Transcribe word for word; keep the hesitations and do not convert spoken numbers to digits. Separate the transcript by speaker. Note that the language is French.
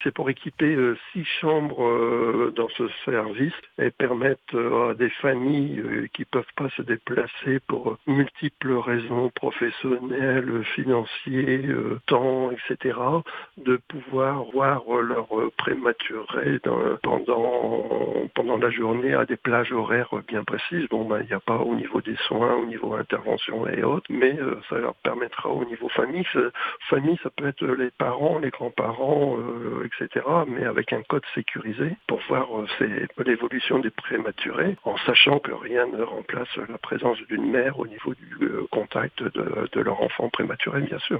Speaker 1: C'est pour équiper euh, six chambres euh, dans ce service et permettre euh, à des familles euh, qui peuvent pas se déplacer pour euh, multiples raisons professionnelles, financières, euh, temps, et cetera, de pouvoir voir euh, leur euh, prématuré dans- pendant pendant la journée à des plages horaires bien précises. Bon, ben, il n'y a pas au niveau des soins, au niveau intervention et autres, mais euh, ça leur permettra au niveau famille. Ça, famille, ça peut être les parents, les grands-parents, euh, et cetera, mais avec un code sécurisé pour voir euh, c'est l'évolution des prématurés, en sachant que rien ne remplace la présence d'une mère au niveau du euh, contact de, de leur enfant prématuré, bien sûr.